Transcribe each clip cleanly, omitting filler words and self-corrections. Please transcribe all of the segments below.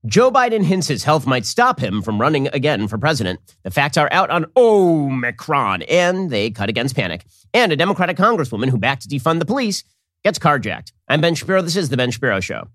Joe Biden hints his health might stop him from running again for president. The facts are out on Omicron, and they cut against panic. And a Democratic congresswoman who backed to defund the police gets carjacked. I'm Ben Shapiro. This is The Ben Shapiro Show.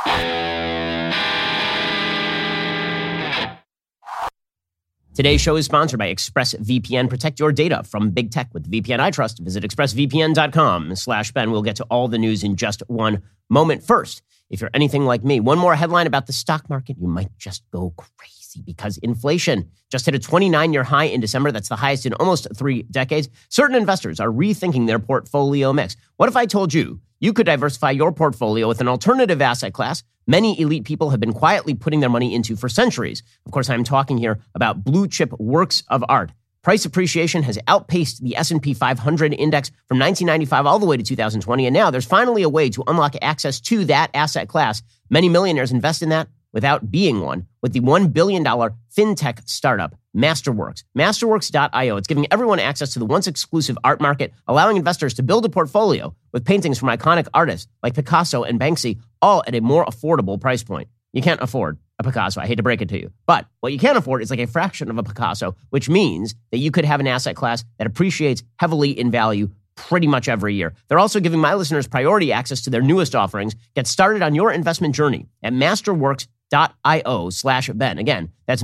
Today's show is sponsored by ExpressVPN. Protect your data from big tech with the VPN I trust. Visit expressvpn.com/Ben. We'll get to all the news in just one moment. First, if you're anything like me, one more headline about the stock market, you might just go crazy because inflation just hit a 29-year high in December. That's the highest in almost 3 decades. Certain investors are rethinking their portfolio mix. What if I told you you could diversify your portfolio with an alternative asset class many elite people have been quietly putting their money into for centuries? Of course, I'm talking here about blue chip works of art. Price appreciation has outpaced the S&P 500 index from 1995 all the way to 2020, and now there's finally a way to unlock access to that asset class. Many millionaires invest in that without being one with the $1 billion fintech startup, Masterworks. Masterworks.io. It's giving everyone access to the once exclusive art market, allowing investors to build a portfolio with paintings from iconic artists like Picasso and Banksy, all at a more affordable price point. You can't afford a Picasso. I hate to break it to you. But what you can afford is like a fraction of a Picasso, which means that you could have an asset class that appreciates heavily in value pretty much every year. They're also giving my listeners priority access to their newest offerings. Get started on your investment journey at masterworks.io/Ben. Again, that's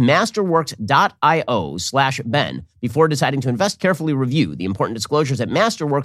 masterworks.io/Ben. Before deciding to invest, carefully review the important disclosures at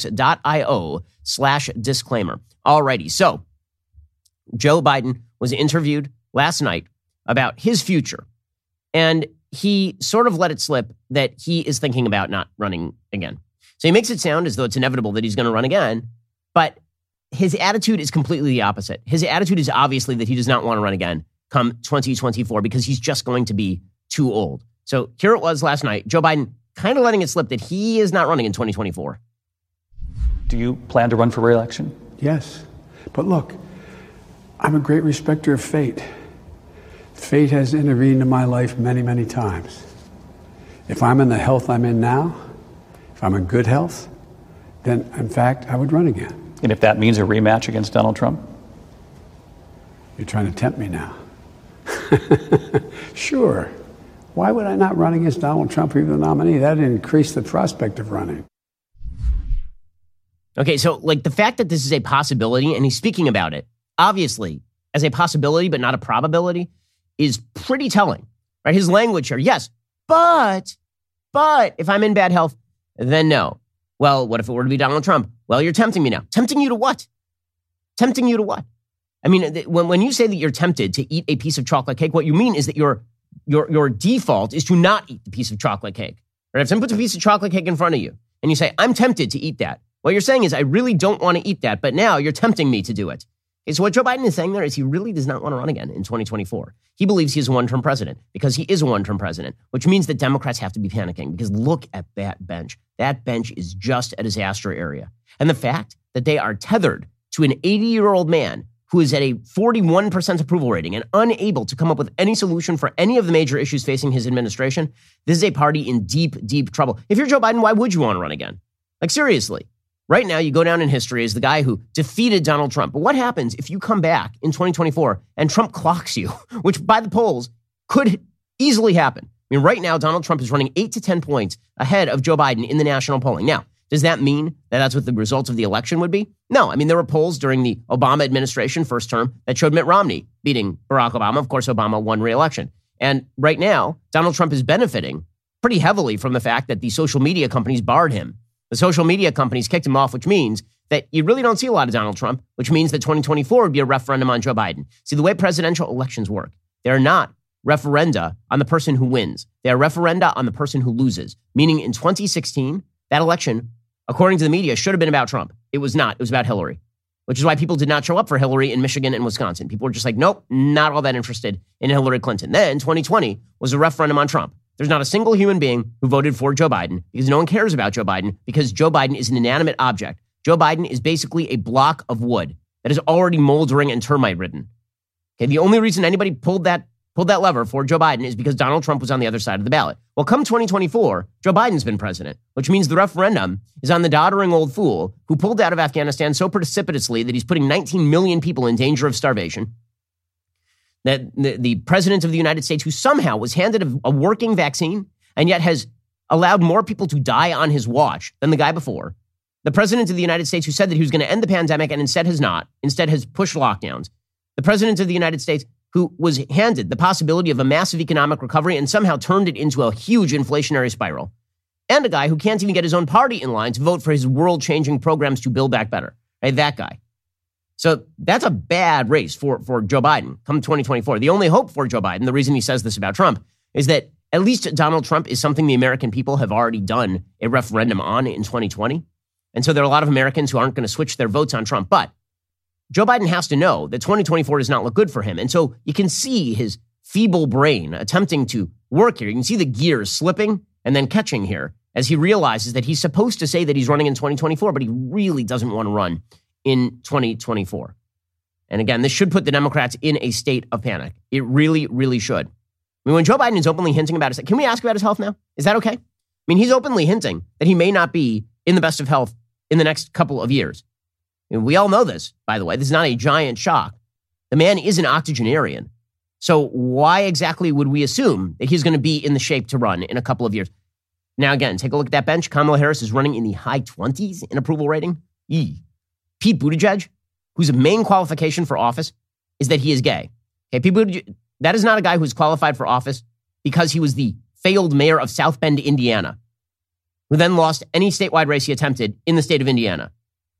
masterworks.io/disclaimer. Alrighty, so Joe Biden was interviewed last night about his future, and he sort of let it slip that he is thinking about not running again. So he makes it sound as though it's inevitable that he's going to run again, but his attitude is completely the opposite. His attitude is obviously that he does not want to run again come 2024 because he's just going to be too old. So here it was last night, Joe Biden kind of letting it slip that he is not running in 2024. Do you plan to run for re-election? Yes, but look, I'm a great respecter of fate. Fate has intervened in my life many, many times. If I'm in the health I'm in now, if I'm in good health, then, in fact, I would run again. And if that means a rematch against Donald Trump? You're trying to tempt me now. Sure. Why would I not run against Donald Trump if he was the nominee? That would increase the prospect of running. Okay, so like the fact that this is a possibility, and he's speaking about it, obviously, as a possibility but not a probability, is pretty telling, right? His language here, yes, but if I'm in bad health, then no. Well, what if it were to be Donald Trump? Well, you're tempting me now. Tempting you to what? Tempting you to what? I mean, when you say that you're tempted to eat a piece of chocolate cake, what you mean is that your default is to not eat the piece of chocolate cake. Right? If someone puts a piece of chocolate cake in front of you and you say, I'm tempted to eat that, what you're saying is, I really don't want to eat that, but now you're tempting me to do it. Okay, so what Joe Biden is saying there is he really does not want to run again in 2024. He believes he is a one-term president because he is a one-term president, which means that Democrats have to be panicking because look at that bench. That bench is just a disaster area. And the fact that they are tethered to an 80-year-old man who is at a 41% approval rating and unable to come up with any solution for any of the major issues facing his administration, this is a party in deep, deep trouble. If you're Joe Biden, why would you want to run again? Like, seriously. Right now, you go down in history as the guy who defeated Donald Trump. But what happens if you come back in 2024 and Trump clocks you, which by the polls could easily happen? I mean, right now, Donald Trump is running 8 to 10 points ahead of Joe Biden in the national polling. Now, does that mean that that's what the results of the election would be? No. I mean, there were polls during the Obama administration first term that showed Mitt Romney beating Barack Obama. Of course, Obama won re-election. And right now, Donald Trump is benefiting pretty heavily from the fact that the social media companies barred him. The social media companies kicked him off, which means that you really don't see a lot of Donald Trump, which means that 2024 would be a referendum on Joe Biden. See, the way presidential elections work, they're not referenda on the person who wins. They are referenda on the person who loses. Meaning in 2016, that election, according to the media, should have been about Trump. It was not. It was about Hillary, which is why people did not show up for Hillary in Michigan and Wisconsin. People were just like, nope, not all that interested in Hillary Clinton. Then 2020 was a referendum on Trump. There's not a single human being who voted for Joe Biden because no one cares about Joe Biden because Joe Biden is an inanimate object. Joe Biden is basically a block of wood that is already moldering and termite ridden. Okay, the only reason anybody pulled that lever for Joe Biden is because Donald Trump was on the other side of the ballot. Well, come 2024, Joe Biden's been president, which means the referendum is on the doddering old fool who pulled out of Afghanistan so precipitously that he's putting 19 million people in danger of starvation. that the president of the United States, who somehow was handed a working vaccine and yet has allowed more people to die on his watch than the guy before, the president of the United States who said that he was going to end the pandemic and instead has not, instead has pushed lockdowns, the president of the United States who was handed the possibility of a massive economic recovery and somehow turned it into a huge inflationary spiral, and a guy who can't even get his own party in line to vote for his world-changing programs to build back better. Right? That guy. So that's a bad race for Joe Biden come 2024. The only hope for Joe Biden, the reason he says this about Trump, is that at least Donald Trump is something the American people have already done a referendum on in 2020. And so there are a lot of Americans who aren't going to switch their votes on Trump. But Joe Biden has to know that 2024 does not look good for him. And so you can see his feeble brain attempting to work here. You can see the gears slipping and then catching here as he realizes that he's supposed to say that he's running in 2024, but he really doesn't want to run in 2024. And again, this should put the Democrats in a state of panic. It really, really should. I mean, when Joe Biden is openly hinting about his, can we ask about his health now? Is that okay? I mean, he's openly hinting that he may not be in the best of health in the next couple of years. And we all know this, by the way. This is not a giant shock. The man is an octogenarian. So why exactly would we assume that he's going to be in the shape to run in a couple of years? Now, again, take a look at that bench. Kamala Harris is running in the high 20s in approval rating. Pete Buttigieg, whose main qualification for office is that he is gay. Okay, Pete Buttigieg, that is not a guy who's qualified for office because he was the failed mayor of South Bend, Indiana, who then lost any statewide race he attempted in the state of Indiana.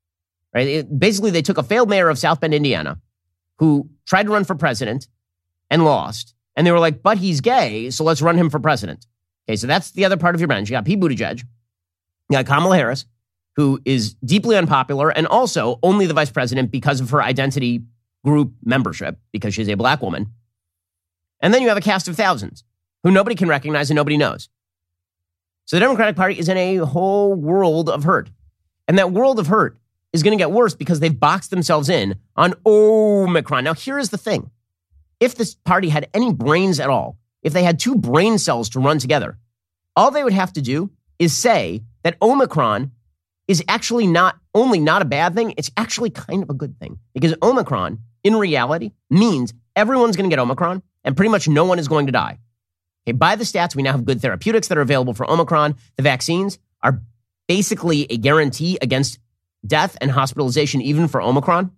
Right? Basically, they took a failed mayor of South Bend, Indiana, who tried to run for president and lost. And they were like, but he's gay, so let's run him for president. Okay, so that's the other part of your bench. You got Pete Buttigieg. You got Kamala Harris, who is deeply unpopular and also only the vice president because of her identity group membership, because she's a black woman. And then you have a cast of thousands who nobody can recognize and nobody knows. So the Democratic Party is in a whole world of hurt. And that world of hurt is going to get worse because they've boxed themselves in on Omicron. Now, here is the thing. If this party had any brains at all, if they had two brain cells to run together, all they would have to do is say that Omicron is actually not only not a bad thing, it's actually kind of a good thing. Because Omicron, in reality, means everyone's going to get Omicron and pretty much no one is going to die. Okay, by the stats, we now have good therapeutics that are available for Omicron. The vaccines are basically a guarantee against death and hospitalization, even for Omicron.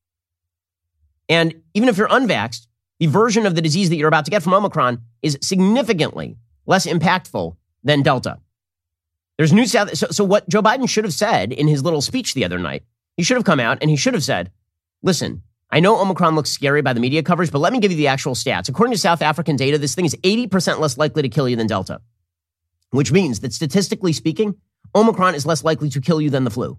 And even if you're unvaxxed, the version of the disease that you're about to get from Omicron is significantly less impactful than Delta. There's new South. So what Joe Biden should have said in his little speech the other night, he should have come out and he should have said, listen, I know Omicron looks scary by the media coverage, but let me give you the actual stats. According to South African data, this thing is 80% less likely to kill you than Delta, which means that statistically speaking, Omicron is less likely to kill you than the flu.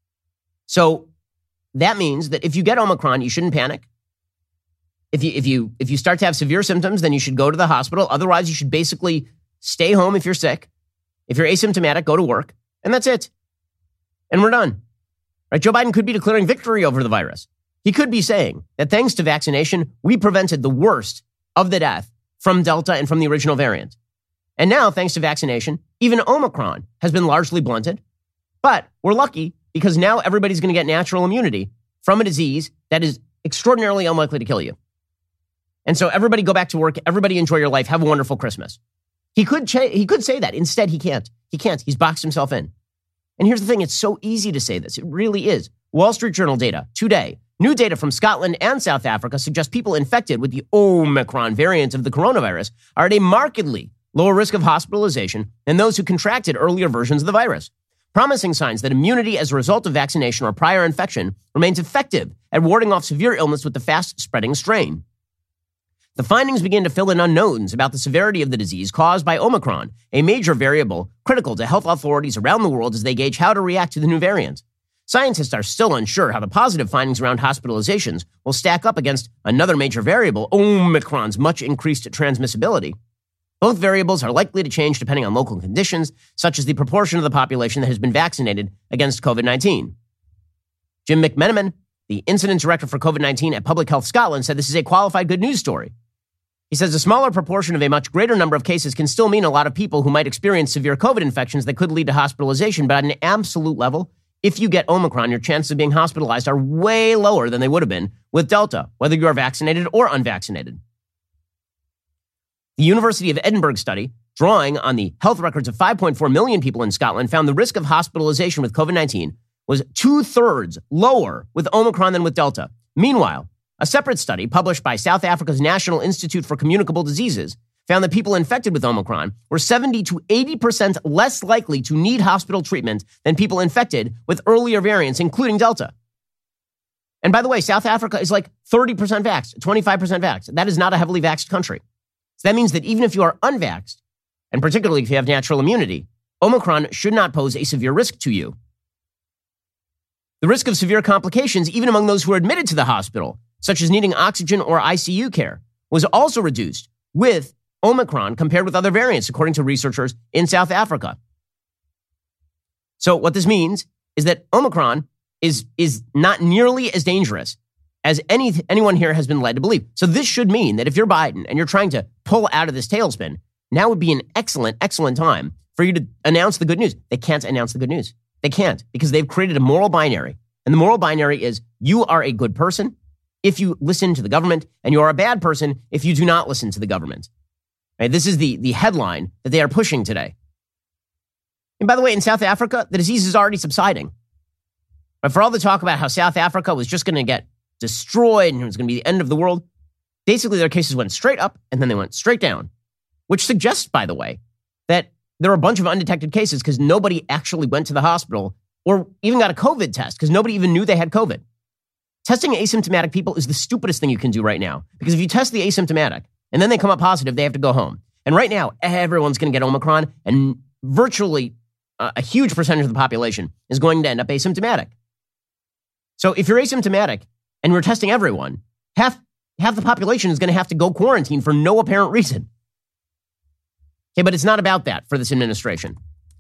So that means that if you get Omicron, you shouldn't panic. If you start to have severe symptoms, then you should go to the hospital. Otherwise, you should basically stay home if you're sick. If you're asymptomatic, go to work. And that's it. And we're done. Right? Joe Biden could be declaring victory over the virus. He could be saying that thanks to vaccination, we prevented the worst of the death from Delta and from the original variant. And now, thanks to vaccination, even Omicron has been largely blunted. But we're lucky because now everybody's going to get natural immunity from a disease that is extraordinarily unlikely to kill you. And so everybody go back to work. Everybody enjoy your life. Have a wonderful Christmas. He could say that. Instead, he can't. He can't. He's boxed himself in. And here's the thing. It's so easy to say this. It really is. Wall Street Journal data today. New data from Scotland and South Africa suggests people infected with the Omicron variant of the coronavirus are at a markedly lower risk of hospitalization than those who contracted earlier versions of the virus, promising signs that immunity as a result of vaccination or prior infection remains effective at warding off severe illness with the fast-spreading strain. The findings begin to fill in unknowns about the severity of the disease caused by Omicron, a major variable critical to health authorities around the world as they gauge how to react to the new variant. Scientists are still unsure how the positive findings around hospitalizations will stack up against another major variable, Omicron's much increased transmissibility. Both variables are likely to change depending on local conditions, such as the proportion of the population that has been vaccinated against COVID-19. Jim McMenamin, the incident director for COVID-19 at Public Health Scotland, said this is a qualified good news story. He says a smaller proportion of a much greater number of cases can still mean a lot of people who might experience severe COVID infections that could lead to hospitalization, but at an absolute level, if you get Omicron, your chances of being hospitalized are way lower than they would have been with Delta, whether you are vaccinated or unvaccinated. The University of Edinburgh study, drawing on the health records of 5.4 million people in Scotland, found the risk of hospitalization with COVID-19 was 2/3 lower with Omicron than with Delta. Meanwhile, a separate study published by South Africa's National Institute for Communicable Diseases found that people infected with Omicron were 70 to 80% less likely to need hospital treatment than people infected with earlier variants, including Delta. And by the way, South Africa is like 30% vaxxed, 25% vaxxed. That is not a heavily vaxxed country. So that means that even if you are unvaxxed, and particularly if you have natural immunity, Omicron should not pose a severe risk to you. The risk of severe complications, even among those who are admitted to the hospital, such as needing oxygen or ICU care, was also reduced with Omicron compared with other variants, according to researchers in South Africa. So what this means is that Omicron is not nearly as dangerous as anyone here has been led to believe. So this should mean that if you're Biden and you're trying to pull out of this tailspin, now would be an excellent, excellent time for you to announce the good news. They can't announce the good news. They can't, because they've created a moral binary. And the moral binary is you are a good person if you listen to the government, and you are a bad person if you do not listen to the government. Right? This is the headline that they are pushing today. And by the way, in South Africa, the disease is already subsiding. But for all the talk about how South Africa was just going to get destroyed and it was going to be the end of the world, basically their cases went straight up and then they went straight down, which suggests, by the way, that there are a bunch of undetected cases because nobody actually went to the hospital or even got a COVID test because nobody even knew they had COVID. Testing asymptomatic people is the stupidest thing you can do right now, because if you test the asymptomatic and then they come up positive, they have to go home. And right now, everyone's going to get Omicron, and virtually a huge percentage of the population is going to end up asymptomatic. So if you're asymptomatic and we're testing everyone, half the population is going to have to go quarantine for no apparent reason. Okay, but it's not about that for this administration.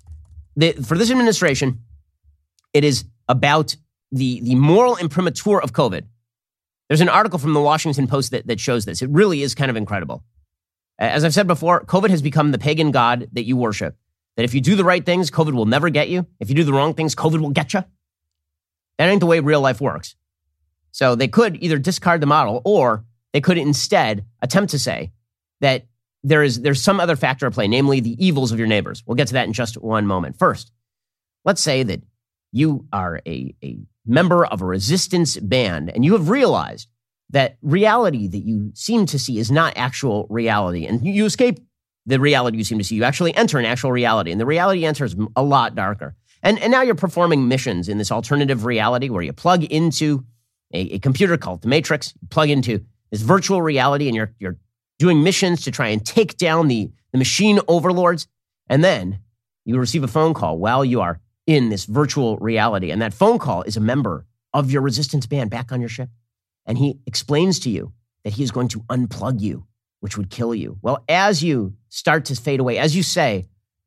For this administration, it is about the moral imprimatur of COVID. There's an article from the Washington Post that shows this. It really is kind of incredible. As I've said before, COVID has become the pagan god that you worship. That if you do the right things, COVID will never get you. If you do the wrong things, COVID will get you. That ain't the way real life works. So they could either discard the model, or they could instead attempt to say that there's some other factor at play, namely the evils of your neighbors. We'll get to that in just one moment. First, let's say that you are a member of a resistance band and you have realized that reality that you seem to see is not actual reality, and you escape the reality you seem to see. You actually enter an actual reality, and the reality you enter is a lot darker. And now you're performing missions in this alternative reality where you plug into a computer called the Matrix, you plug into this virtual reality, and you're doing missions to try and take down the machine overlords. And then you receive a phone call while you are in this virtual reality. And that phone call is a member of your resistance band back on your ship. And he explains to you that he is going to unplug you, which would kill you. Well, as you start to fade away, as you say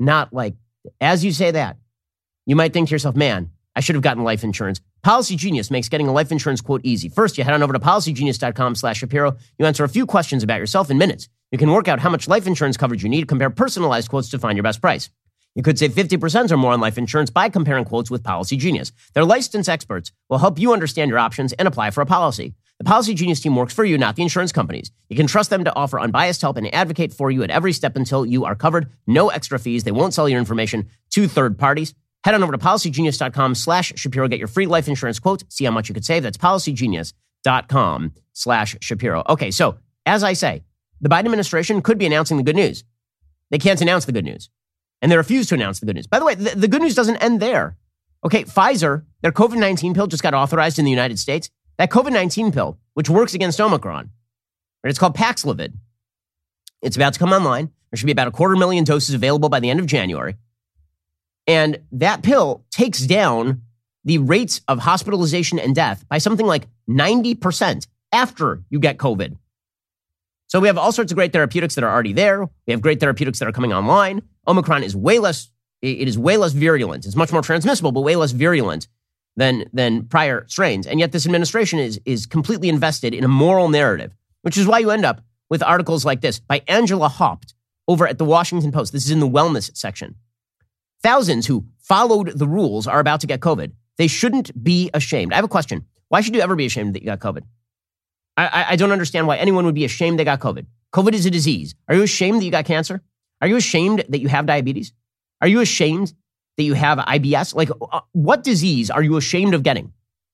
that, you might think to yourself, man, I should have gotten life insurance. Policy Genius makes getting a life insurance quote easy. First, you head on over to policygenius.com/Shapiro. You answer a few questions about yourself in minutes. You can work out how much life insurance coverage you need, compare personalized quotes to find your best price. You could save 50% or more on life insurance by comparing quotes with Policy Genius. Their licensed experts will help you understand your options and apply for a policy. The Policy Genius team works for you, not the insurance companies. You can trust them to offer unbiased help and advocate for you at every step until you are covered. No extra fees. They won't sell your information to third parties. Head on over to policygenius.com/Shapiro. Get your free life insurance quote. See how much you could save. That's policygenius.com/Shapiro. Okay, so as I say, the Biden administration could be announcing the good news. They can't announce the good news. And they refuse to announce the good news. By the way, the good news doesn't end there. Okay, Pfizer, their COVID-19 pill just got authorized in the United States. That COVID-19 pill, which works against Omicron, right, it's called Paxlovid. It's about to come online. There should be about 250,000 doses available by the end of January. And that pill takes down the rates of hospitalization and death by something like 90% after you get COVID. So we have all sorts of great therapeutics that are already there. We have great therapeutics that are coming online. Omicron is way less virulent. It's much more transmissible, but way less virulent than prior strains. And yet this administration is completely invested in a moral narrative, which is why you end up with articles like this by Angela Haupt over at the Washington Post. This is in the wellness section. Thousands who followed the rules are about to get COVID. They shouldn't be ashamed. I have a question. Why should you ever be ashamed that you got COVID? I don't understand why anyone would be ashamed they got COVID. COVID is a disease. Are you ashamed that you got cancer? Are you ashamed that you have diabetes? Are you ashamed that you have IBS? Like, what disease are you ashamed of getting?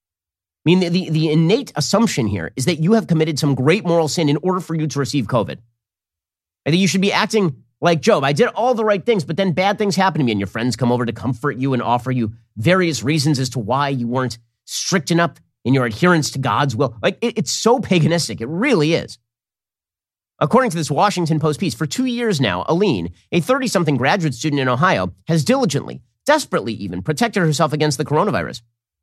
I mean, the innate assumption here is that you have committed some great moral sin in order for you to receive COVID. I think you should be acting like Job. I did all the right things, but then bad things happen to me, and your friends come over to comfort you and offer you various reasons as to why you weren't strict enough in your adherence to God's will. Like, it's so paganistic. It really is. According to this Washington Post piece, for 2 years now, Aline, a 30-something graduate student in Ohio, has diligently, desperately even, protected herself against the coronavirus.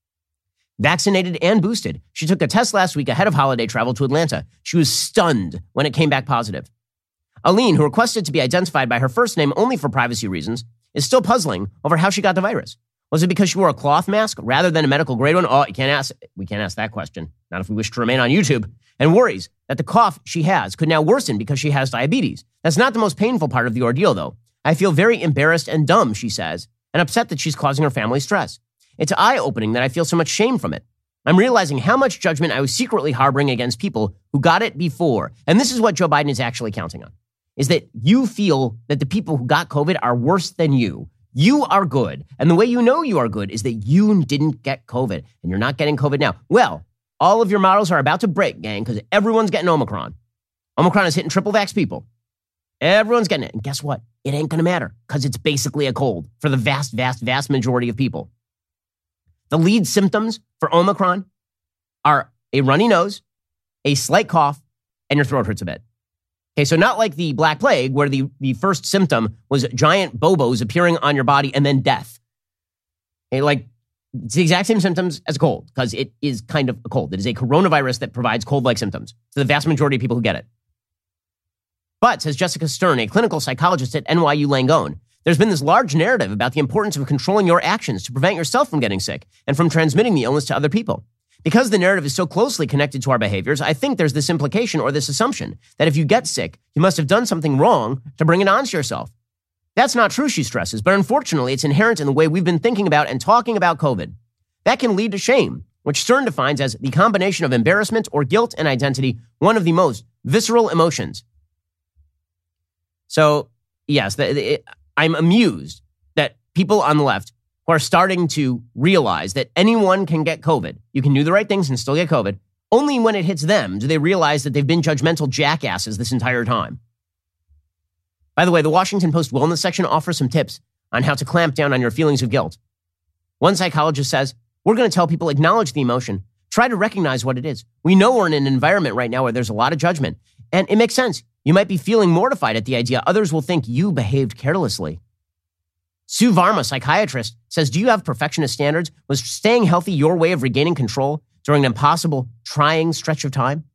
Vaccinated and boosted, she took a test last week ahead of holiday travel to Atlanta. She was stunned when it came back positive. Aline, who requested to be identified by her first name only for privacy reasons, is still puzzling over how she got the virus. Was it because she wore a cloth mask rather than a medical grade one? Oh, we can't ask that question. Not if we wish to remain on YouTube. And worries that the cough she has could now worsen because she has diabetes. That's not the most painful part of the ordeal, though. I feel very embarrassed and dumb, she says, and upset that she's causing her family stress. It's eye-opening that I feel so much shame from it. I'm realizing how much judgment I was secretly harboring against people who got it before. And this is what Joe Biden is actually counting on, is that you feel that the people who got COVID are worse than you. You are good. And the way you know you are good is that you didn't get COVID, and you're not getting COVID now. Well, all of your models are about to break, gang, because everyone's getting Omicron. Omicron is hitting triple vax people. Everyone's getting it. And guess what? It ain't going to matter because it's basically a cold for the vast, vast, vast majority of people. The lead symptoms for Omicron are a runny nose, a slight cough, and your throat hurts a bit. Okay, so not like the Black Plague, where the first symptom was giant bobos appearing on your body and then death. Okay, like, it's the exact same symptoms as a cold, because it is kind of a cold. It is a coronavirus that provides cold-like symptoms to the vast majority of people who get it. But, says Jessica Stern, a clinical psychologist at NYU Langone, there's been this large narrative about the importance of controlling your actions to prevent yourself from getting sick and from transmitting the illness to other people. Because the narrative is so closely connected to our behaviors, I think there's this implication or this assumption that if you get sick, you must have done something wrong to bring it onto yourself. That's not true, she stresses, but unfortunately, it's inherent in the way we've been thinking about and talking about COVID. That can lead to shame, which Stern defines as the combination of embarrassment or guilt and identity, one of the most visceral emotions. So, yes, I'm amused that people on the left who are starting to realize that anyone can get COVID. You can do the right things and still get COVID. Only when it hits them do they realize that they've been judgmental jackasses this entire time. By the way, the Washington Post Wellness section offers some tips on how to clamp down on your feelings of guilt. One psychologist says, we're going to tell people acknowledge the emotion. Try to recognize what it is. We know we're in an environment right now where there's a lot of judgment. And it makes sense. You might be feeling mortified at the idea others will think you behaved carelessly. Sue Varma, psychiatrist, says, do you have perfectionist standards? Was staying healthy your way of regaining control during an impossible, trying stretch of time?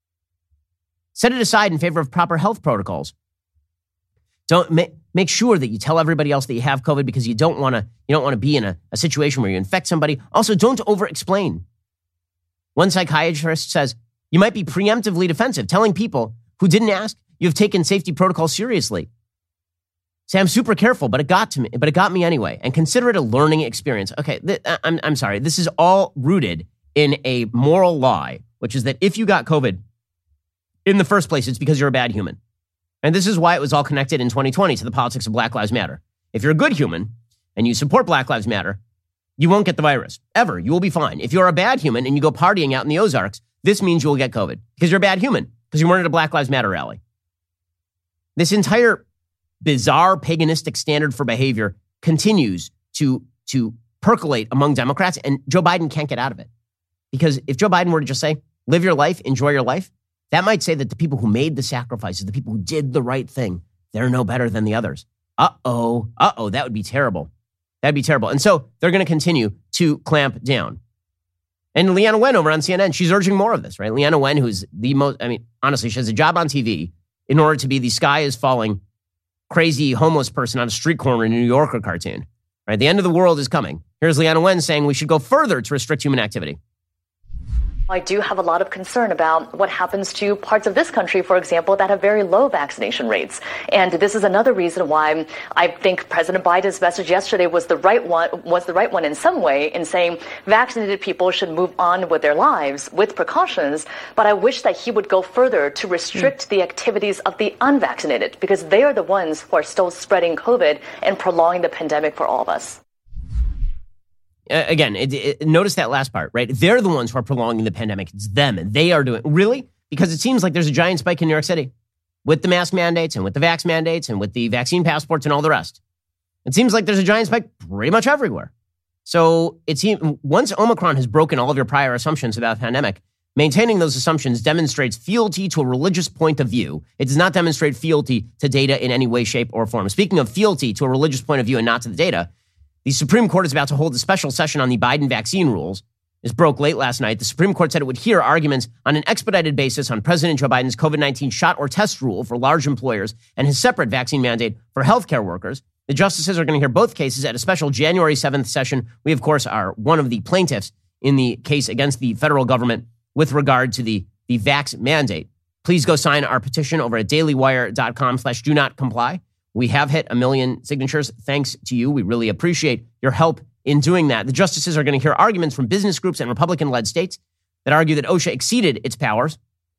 Set it aside in favor of proper health protocols. Don't make sure that you tell everybody else that you have COVID because you don't want to be in a situation where you infect somebody. Also, don't over-explain. One psychiatrist says, you might be preemptively defensive, telling people who didn't ask you have taken safety protocols seriously. Say, I'm super careful, but it got me anyway. And consider it a learning experience. Okay, I'm sorry. This is all rooted in a moral lie, which is that if you got COVID in the first place, it's because you're a bad human. And this is why it was all connected in 2020 to the politics of Black Lives Matter. If you're a good human and you support Black Lives Matter, you won't get the virus, ever. You will be fine. If you're a bad human and you go partying out in the Ozarks, this means you will get COVID because you're a bad human, because you weren't at a Black Lives Matter rally. This entire bizarre paganistic standard for behavior continues to percolate among Democrats, and Joe Biden can't get out of it. Because if Joe Biden were to just say, live your life, enjoy your life, that might say that the people who made the sacrifices, the people who did the right thing, they're no better than the others. That would be terrible. That'd be terrible. And so they're going to continue to clamp down. And Leanna Wen over on CNN, she's urging more of this, right? Leanna Wen, who's the most, honestly, she has a job on TV in order to be the sky is falling crazy homeless person on a street corner in a New Yorker cartoon, right? The end of the world is coming. Here's Leanna Wen saying we should go further to restrict human activity. I do have a lot of concern about what happens to parts of this country, for example, that have very low vaccination rates. And this is another reason why I think President Biden's message yesterday was the right one in some way, in saying vaccinated people should move on with their lives with precautions. But I wish that he would go further to restrict the activities of the unvaccinated, because they are the ones who are still spreading COVID and prolonging the pandemic for all of us. Again, notice that last part, right? They're the ones who are prolonging the pandemic. It's them. They are doing really, because it seems like there's a giant spike in New York City with the mask mandates and with the vax mandates and with the vaccine passports and all the rest. It seems like there's a giant spike pretty much everywhere. So it seems once Omicron has broken all of your prior assumptions about the pandemic, maintaining those assumptions demonstrates fealty to a religious point of view. It does not demonstrate fealty to data in any way, shape, or form. Speaking of fealty to a religious point of view and not to the data, the Supreme Court is about to hold a special session on the Biden vaccine rules. This broke late last night. The Supreme Court said it would hear arguments on an expedited basis on President Joe Biden's COVID-19 shot or test rule for large employers and his separate vaccine mandate for healthcare workers. The justices are going to hear both cases at a special January 7th session. We, of course, are one of the plaintiffs in the case against the federal government with regard to the vax mandate. Please go sign our petition over at dailywire.com/do-not-comply. We have hit 1 million signatures. Thanks to you. We really appreciate your help in doing that. The justices are going to hear arguments from business groups and Republican-led states that argue that OSHA exceeded its powers.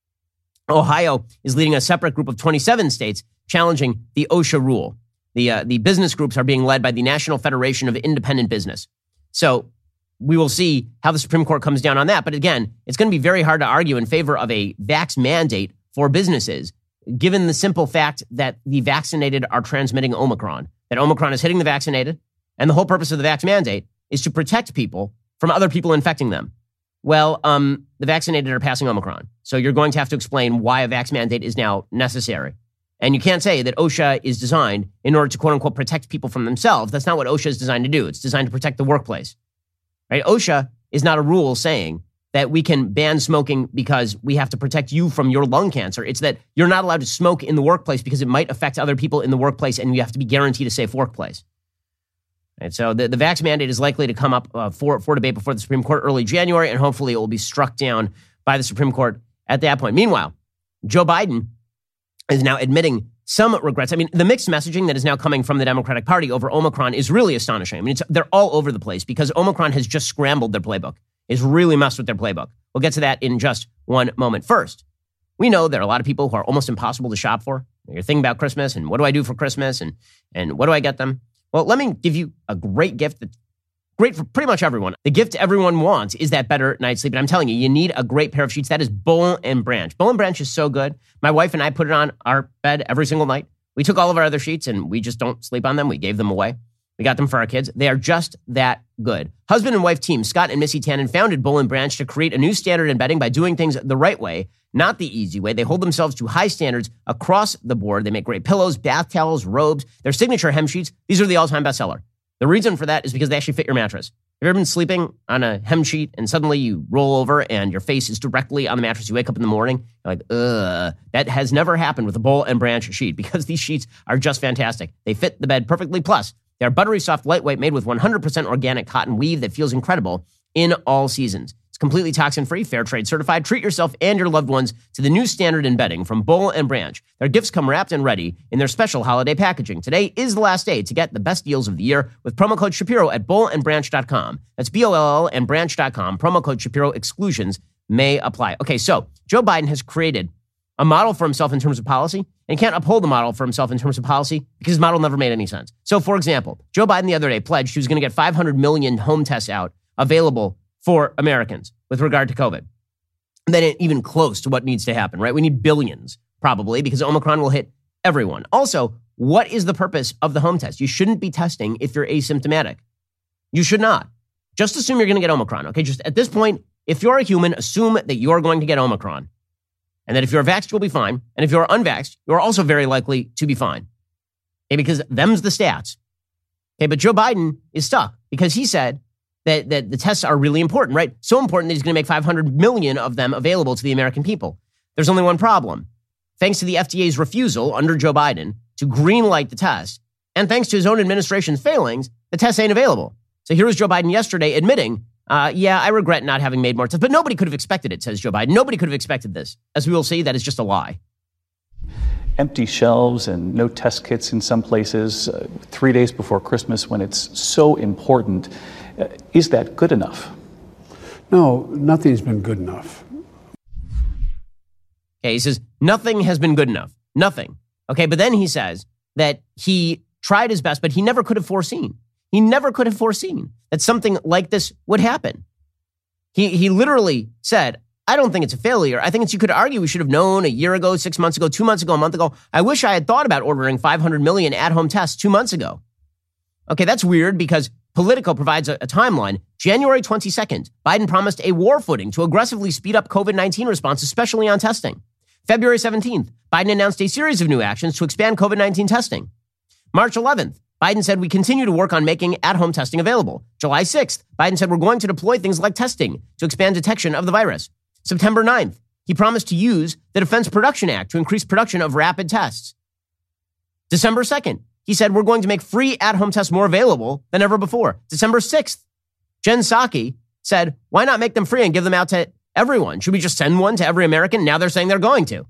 Ohio is leading a separate group of 27 states challenging the OSHA rule. The business groups are being led by the National Federation of Independent Business. So we will see how the Supreme Court comes down on that. But again, it's going to be very hard to argue in favor of a vax mandate for businesses, given the simple fact that the vaccinated are transmitting Omicron, that Omicron is hitting the vaccinated, and the whole purpose of the vax mandate is to protect people from other people infecting them. Well, the vaccinated are passing Omicron, so you're going to have to explain why a vax mandate is now necessary. And you can't say that OSHA is designed in order to, quote unquote, protect people from themselves. That's not what OSHA is designed to do. It's designed to protect the workplace, right? OSHA is not a rule saying that we can ban smoking because we have to protect you from your lung cancer. It's that you're not allowed to smoke in the workplace because it might affect other people in the workplace, and you have to be guaranteed a safe workplace. And so the vax mandate is likely to come up for debate before the Supreme Court early January, and hopefully it will be struck down by the Supreme Court at that point. Meanwhile, Joe Biden is now admitting some regrets. I mean, the mixed messaging that is now coming from the Democratic Party over Omicron is really astonishing. I mean, they're all over the place because Omicron has just scrambled their playbook. It's really messed with their playbook. We'll get to that in just one moment. First, we know there are a lot of people who are almost impossible to shop for. You're thinking about Christmas and what do I do for Christmas and what do I get them? Well, let me give you a great gift that's great for pretty much everyone. The gift everyone wants is that better night's sleep. And I'm telling you, you need a great pair of sheets. That is Boll and Branch. Boll and Branch is so good. My wife and I put it on our bed every single night. We took all of our other sheets and we just don't sleep on them. We gave them away. We got them for our kids. They are just that good. Husband and wife team Scott and Missy Tannen founded Boll and Branch to create a new standard in bedding by doing things the right way, not the easy way. They hold themselves to high standards across the board. They make great pillows, bath towels, robes. Their signature hem sheets, these are the all-time bestseller. The reason for that is because they actually fit your mattress. Have you ever been sleeping on a hem sheet and suddenly you roll over and your face is directly on the mattress? You wake up in the morning, you're like, ugh. That has never happened with a Boll and Branch sheet because these sheets are just fantastic. They fit the bed perfectly. Plus, they're buttery soft, lightweight, made with 100% organic cotton weave that feels incredible in all seasons. It's completely toxin-free, fair trade certified. Treat yourself and your loved ones to the new standard in bedding from Boll and Branch. Their gifts come wrapped and ready in their special holiday packaging. Today is the last day to get the best deals of the year with promo code Shapiro at bollandbranch.com. That's BOLL and branch.com. Promo code Shapiro. Exclusions may apply. Okay, so Joe Biden has created a model for himself in terms of policy, and he can't uphold the model for himself in terms of policy because his model never made any sense. So, for example, Joe Biden the other day pledged he was going to get 500 million home tests out available for Americans with regard to COVID. And that ain't even close to what needs to happen, right? We need billions, probably, because Omicron will hit everyone. Also, what is the purpose of the home test? You shouldn't be testing if you're asymptomatic. You should not. Just assume you're going to get Omicron, okay? Just at this point, if you're a human, assume that you're going to get Omicron. And that if you're vaxxed, you'll be fine. And if you're unvaxxed, you're also very likely to be fine. Okay, because them's the stats. Okay, but Joe Biden is stuck because he said that the tests are really important, right? So important that he's going to make 500 million of them available to the American people. There's only one problem. Thanks to the FDA's refusal under Joe Biden to greenlight the test, and thanks to his own administration's failings, the test ain't available. So here was Joe Biden yesterday admitting Yeah, I regret not having made more tests. But nobody could have expected it, says Joe Biden. Nobody could have expected this. As we will see, that is just a lie. Empty shelves and no test kits in some places 3 days before Christmas when it's so important. Is that good enough? No, nothing's been good enough. Okay, he says, nothing has been good enough. Nothing. Okay, but then he says that he tried his best, but he never could have foreseen. He never could have foreseen that something like this would happen. He literally said, I don't think it's a failure. I think you could argue we should have known a year ago, 6 months ago, 2 months ago, a month ago. I wish I had thought about ordering 500 million at-home tests 2 months ago. Okay, that's weird because Politico provides a timeline. January 22nd, Biden promised a war footing to aggressively speed up COVID-19 response, especially on testing. February 17th, Biden announced a series of new actions to expand COVID-19 testing. March 11th, Biden said we continue to work on making at-home testing available. July 6th, Biden said we're going to deploy things like testing to expand detection of the virus. September 9th, he promised to use the Defense Production Act to increase production of rapid tests. December 2nd, he said we're going to make free at-home tests more available than ever before. December 6th, Jen Psaki said, why not make them free and give them out to everyone? Should we just send one to every American? Now they're saying they're going to.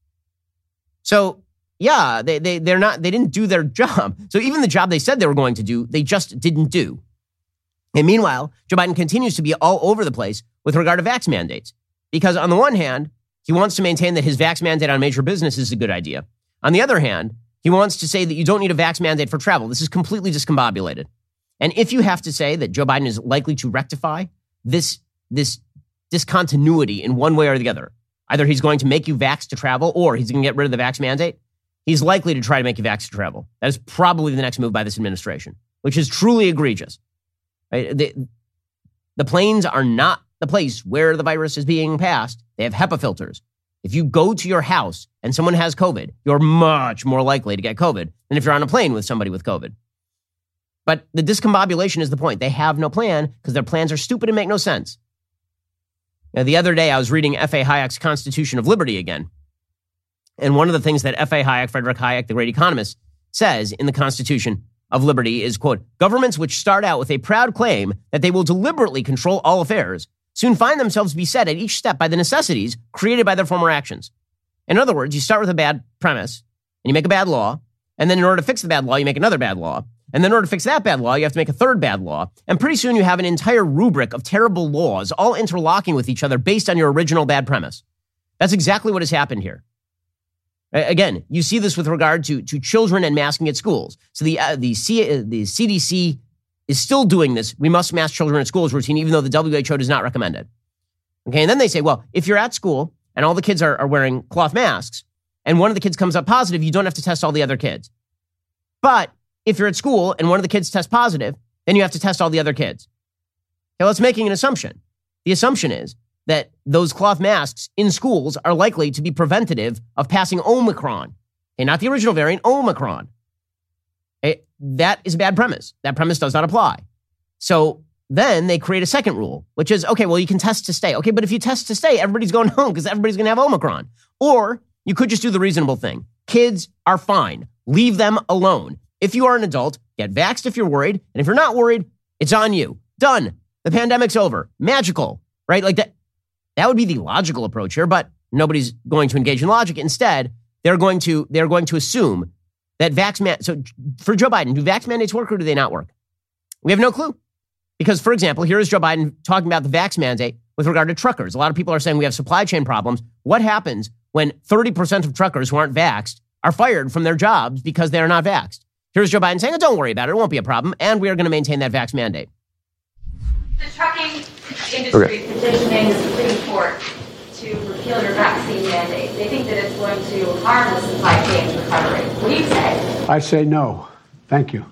So, yeah, they didn't do their job. So even the job they said they were going to do, they just didn't do. And meanwhile, Joe Biden continues to be all over the place with regard to vax mandates. Because on the one hand, he wants to maintain that his vax mandate on major business is a good idea. On the other hand, he wants to say that you don't need a vax mandate for travel. This is completely discombobulated. And if you have to say that Joe Biden is likely to rectify this discontinuity in one way or the other, either he's going to make you vax to travel or he's going to get rid of the vax mandate, he's likely to try to make you vax to travel. That is probably the next move by this administration, which is truly egregious. Right? The planes are not the place where the virus is being passed. They have HEPA filters. If you go to your house and someone has COVID, you're much more likely to get COVID than if you're on a plane with somebody with COVID. But the discombobulation is the point. They have no plan because their plans are stupid and make no sense. Now, the other day, I was reading F.A. Hayek's Constitution of Liberty again. And one of the things that F.A. Hayek, Frederick Hayek, the great economist, says in the Constitution of Liberty is, quote, governments which start out with a proud claim that they will deliberately control all affairs soon find themselves beset at each step by the necessities created by their former actions. In other words, you start with a bad premise and you make a bad law. And then in order to fix the bad law, you make another bad law. And then in order to fix that bad law, you have to make a third bad law. And pretty soon you have an entire rubric of terrible laws all interlocking with each other based on your original bad premise. That's exactly what has happened here. Again, you see this with regard to children and masking at schools. So the CDC is still doing this. We must mask children at schools routine, even though the WHO does not recommend it. Okay, and then they say, well, if you're at school and all the kids are wearing cloth masks and one of the kids comes up positive, you don't have to test all the other kids. But if you're at school and one of the kids tests positive, then you have to test all the other kids. Now, let's making an assumption. The assumption is that those cloth masks in schools are likely to be preventative of passing Omicron. Okay, not the original variant, Omicron. That is a bad premise. That premise does not apply. So then they create a second rule, which is, okay, well, you can test to stay. Okay, but if you test to stay, everybody's going home because everybody's going to have Omicron. Or you could just do the reasonable thing. Kids are fine. Leave them alone. If you are an adult, get vaxxed if you're worried. And if you're not worried, it's on you. Done. The pandemic's over. Magical, right? Like that. That would be the logical approach here, but nobody's going to engage in logic. Instead, they're going to assume that so for Joe Biden, do vax mandates work or do they not work? We have no clue. Because, for example, here is Joe Biden talking about the vax mandate with regard to truckers. A lot of people are saying we have supply chain problems. What happens when 30% of truckers who aren't vaxxed are fired from their jobs because they are not vaxxed? Here's Joe Biden saying, oh, don't worry about it. It won't be a problem. And we are going to maintain that vax mandate. The trucking industry is petitioning the Supreme Court to repeal your vaccine mandate. They think that it's going to harm the supply chain recovery. What do you say? I say no. Thank you.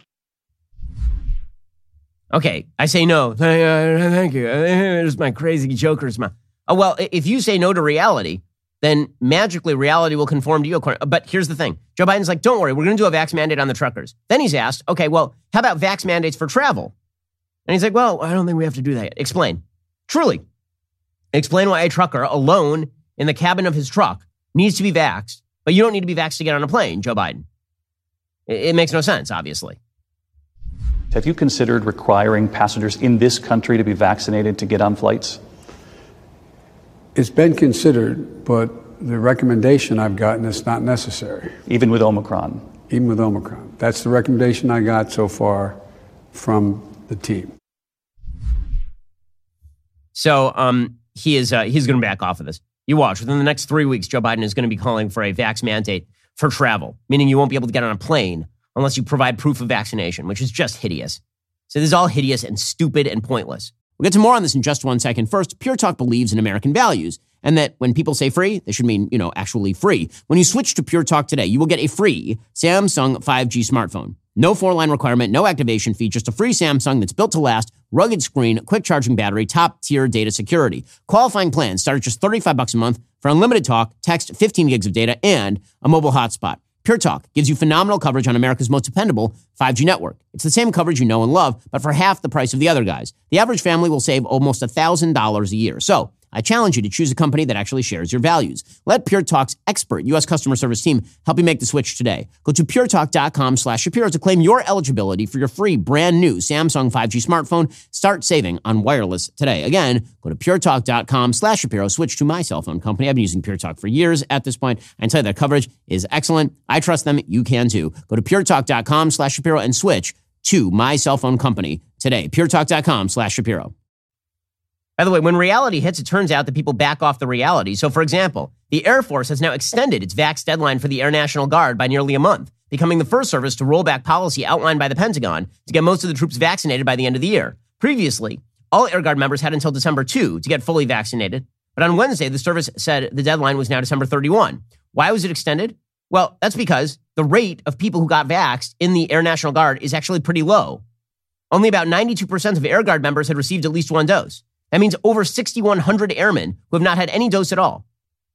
Okay, I say no. Thank you. There's my crazy joker's mouth. Oh, well, if you say no to reality, then magically reality will conform to you. But here's the thing. Joe Biden's like, don't worry, we're going to do a vax mandate on the truckers. Then he's asked, okay, well, how about vax mandates for travel? And he's like, well, I don't think we have to do that yet. Explain. Truly. Explain why a trucker alone in the cabin of his truck needs to be vaxxed, but you don't need to be vaxxed to get on a plane, Joe Biden. It makes no sense, obviously. Have you considered requiring passengers in this country to be vaccinated to get on flights? It's been considered, but the recommendation I've gotten is not necessary. Even with Omicron? Even with Omicron. That's the recommendation I got so far from the team. So he's going to back off of this. You watch. Within the next 3 weeks, Joe Biden is going to be calling for a vax mandate for travel, meaning you won't be able to get on a plane unless you provide proof of vaccination, which is just hideous. So this is all hideous and stupid and pointless. We'll get to more on this in just 1 second. First, Pure Talk believes in American values, and that when people say free, they should mean, actually free. When you switch to Pure Talk today, you will get a free Samsung 5G smartphone. No 4-line requirement, no activation fee, just a free Samsung that's built to last, rugged screen, quick charging battery, top-tier data security. Qualifying plans start at just $35 a month for unlimited talk, text, 15 gigs of data, and a mobile hotspot. Pure Talk gives you phenomenal coverage on America's most dependable 5G network. It's the same coverage you know and love, but for half the price of the other guys. The average family will save almost $1,000 a year. So I challenge you to choose a company that actually shares your values. Let Pure Talk's expert U.S. customer service team help you make the switch today. Go to puretalk.com/Shapiro to claim your eligibility for your free brand new Samsung 5G smartphone. Start saving on wireless today. Again, go to puretalk.com/Shapiro. Switch to my cell phone company. I've been using Pure Talk for years at this point. I can tell you their coverage is excellent. I trust them. You can too. Go to puretalk.com/Shapiro and switch to my cell phone company today. puretalk.com/Shapiro. By the way, when reality hits, it turns out that people back off the reality. So, for example, the Air Force has now extended its vax deadline for the Air National Guard by nearly a month, becoming the first service to roll back policy outlined by the Pentagon to get most of the troops vaccinated by the end of the year. Previously, all Air Guard members had until December 2 to get fully vaccinated. But on Wednesday, the service said the deadline was now December 31. Why was it extended? Well, that's because the rate of people who got vaxxed in the Air National Guard is actually pretty low. Only about 92% of Air Guard members had received at least one dose. That means over 6,100 airmen who have not had any dose at all.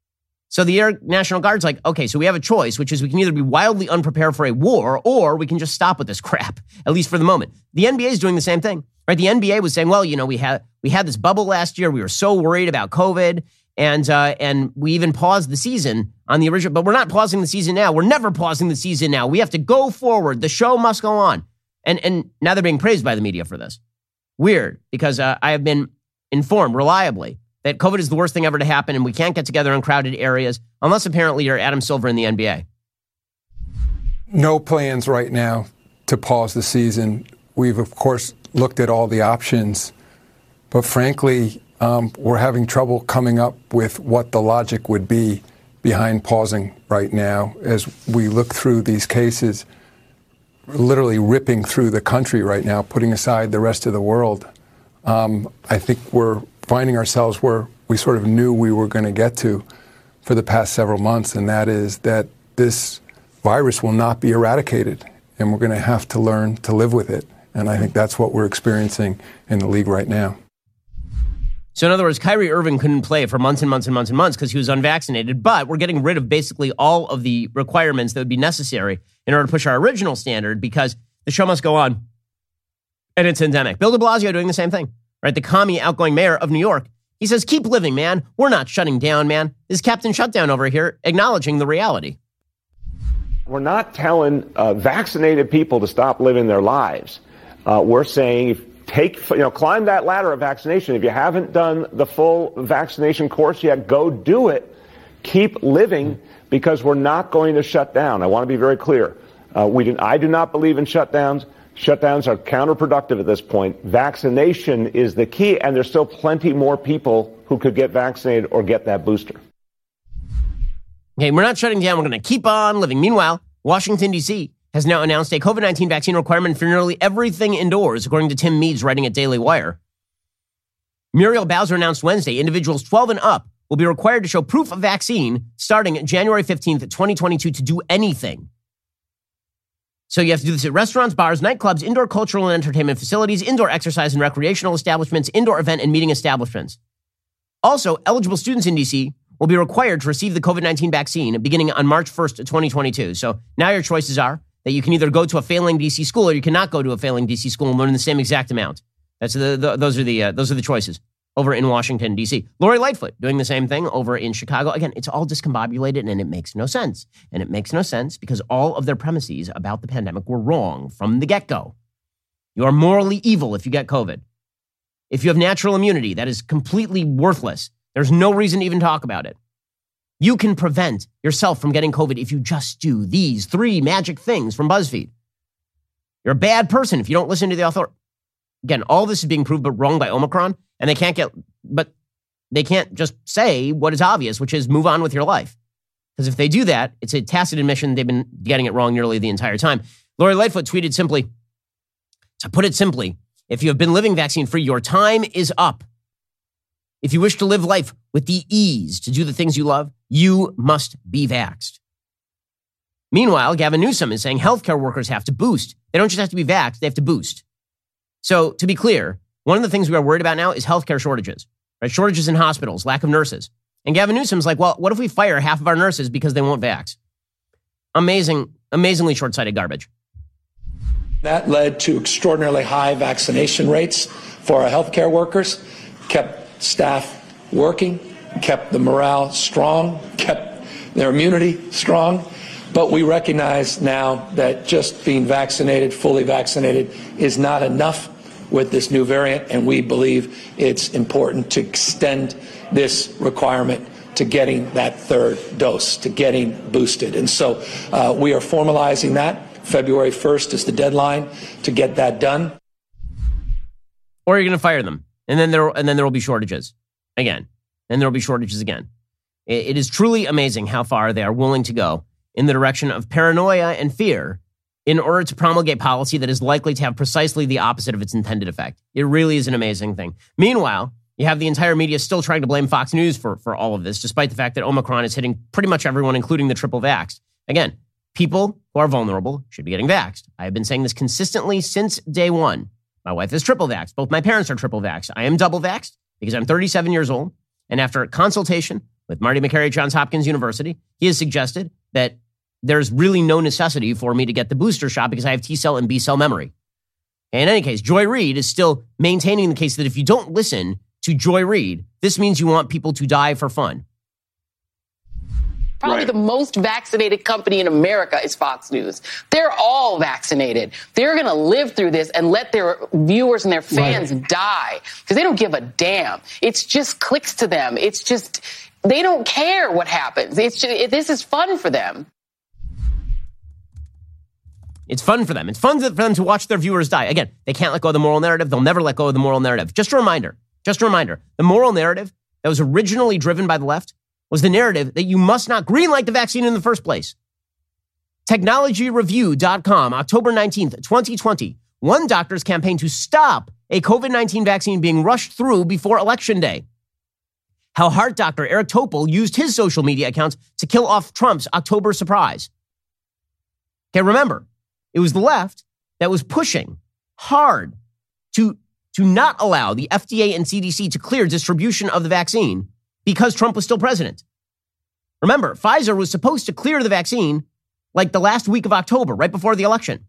So the Air National Guard's like, okay, so we have a choice, which is we can either be wildly unprepared for a war or we can just stop with this crap, at least for the moment. The NBA is doing the same thing, right? The NBA was saying, well, we had this bubble last year. We were so worried about COVID and we even paused the season on the original, but we're not pausing the season now. We're never pausing the season now. We have to go forward. The show must go on. And now they're being praised by the media for this. Weird, because I have been informed reliably that COVID is the worst thing ever to happen and we can't get together in crowded areas unless apparently you're Adam Silver in the NBA. No plans right now to pause the season. We've, of course, looked at all the options, but frankly, we're having trouble coming up with what the logic would be behind pausing right now as we look through these cases, literally ripping through the country right now, putting aside the rest of the world. I think we're finding ourselves where we sort of knew we were going to get to for the past several months, and that is that this virus will not be eradicated, and we're going to have to learn to live with it. And I think that's what we're experiencing in the league right now. So in other words, Kyrie Irving couldn't play for months and months and months and months because he was unvaccinated, but we're getting rid of basically all of the requirements that would be necessary in order to push our original standard because the show must go on. And it's endemic. Bill de Blasio doing the same thing, right? The commie outgoing mayor of New York. He says, keep living, man. We're not shutting down, man. This is Captain Shutdown over here acknowledging the reality. We're not telling vaccinated people to stop living their lives. We're saying, climb that ladder of vaccination. If you haven't done the full vaccination course yet, go do it. Keep living because we're not going to shut down. I want to be very clear. I do not believe in shutdowns. Shutdowns are counterproductive at this point. Vaccination is the key, and there's still plenty more people who could get vaccinated or get that booster. Okay, we're not shutting down. We're going to keep on living. Meanwhile, Washington, D.C. has now announced a COVID-19 vaccine requirement for nearly everything indoors, according to Tim Meads writing at Daily Wire. Muriel Bowser announced Wednesday individuals 12 and up will be required to show proof of vaccine starting January 15th, 2022 to do anything. So you have to do this at restaurants, bars, nightclubs, indoor cultural and entertainment facilities, indoor exercise and recreational establishments, indoor event and meeting establishments. Also, eligible students in D.C. will be required to receive the COVID-19 vaccine beginning on March 1st, 2022. So now your choices are that you can either go to a failing D.C. school or you cannot go to a failing D.C. school and learn the same exact amount. Those are the choices over in Washington, D.C. Lori Lightfoot doing the same thing over in Chicago. Again, it's all discombobulated and it makes no sense. And it makes no sense because all of their premises about the pandemic were wrong from the get-go. You are morally evil if you get COVID. If you have natural immunity, that is completely worthless. There's no reason to even talk about it. You can prevent yourself from getting COVID if you just do these 3 magic things from BuzzFeed. You're a bad person if you don't listen to the authority. Again, all this is being proved but wrong by Omicron, and they can't just say what is obvious, which is move on with your life. Because if they do that, it's a tacit admission they've been getting it wrong nearly the entire time. Lori Lightfoot tweeted simply, to put it simply, if you have been living vaccine-free, your time is up. If you wish to live life with the ease to do the things you love, you must be vaxxed. Meanwhile, Gavin Newsom is saying healthcare workers have to boost. They don't just have to be vaxxed, they have to boost. So to be clear, one of the things we are worried about now is healthcare shortages, right? Shortages in hospitals, lack of nurses. And Gavin Newsom's like, well, what if we fire half of our nurses because they won't vax? Amazingly short-sighted garbage. That led to extraordinarily high vaccination rates for our healthcare workers, kept staff working, kept the morale strong, kept their immunity strong. But we recognize now that just being vaccinated, fully vaccinated, is not enough with this new variant, and we believe it's important to extend this requirement to getting that 3rd dose, to getting boosted. And so we are formalizing that. February 1st is the deadline to get that done. Or you're going to fire them, and then there will be shortages again, and there will be shortages again. It is truly amazing how far they are willing to go in the direction of paranoia and fear in order to promulgate policy that is likely to have precisely the opposite of its intended effect. It really is an amazing thing. Meanwhile, you have the entire media still trying to blame Fox News for all of this, despite the fact that Omicron is hitting pretty much everyone, including the triple vaxxed. Again, people who are vulnerable should be getting vaxxed. I have been saying this consistently since day one. My wife is triple vaxxed. Both my parents are triple vaxxed. I am double vaxxed because I'm 37 years old. And after consultation with Marty Makary at Johns Hopkins University, he has suggested that there's really no necessity for me to get the booster shot because I have T-cell and B-cell memory. In any case, Joy Reid is still maintaining the case that if you don't listen to Joy Reid, this means you want people to die for fun. Probably the most vaccinated company in America is Fox News. They're all vaccinated. They're going to live through this and let their viewers and their fans die because they don't give a damn. It's just clicks to them. It's just, they don't care what happens. It's just, this is fun for them. It's fun for them. It's fun for them to watch their viewers die. Again, they can't let go of the moral narrative. They'll never let go of the moral narrative. Just a reminder. The moral narrative that was originally driven by the left was the narrative that you must not greenlight the vaccine in the first place. TechnologyReview.com, October 19th, 2020. One doctor's campaign to stop a COVID-19 vaccine being rushed through before Election Day. How Heart Doctor Eric Topol used his social media accounts to kill off Trump's October surprise. Okay, remember, it was the left that was pushing hard to not allow the FDA and CDC to clear distribution of the vaccine because Trump was still president. Remember, Pfizer was supposed to clear the vaccine like the last week of October, right before the election.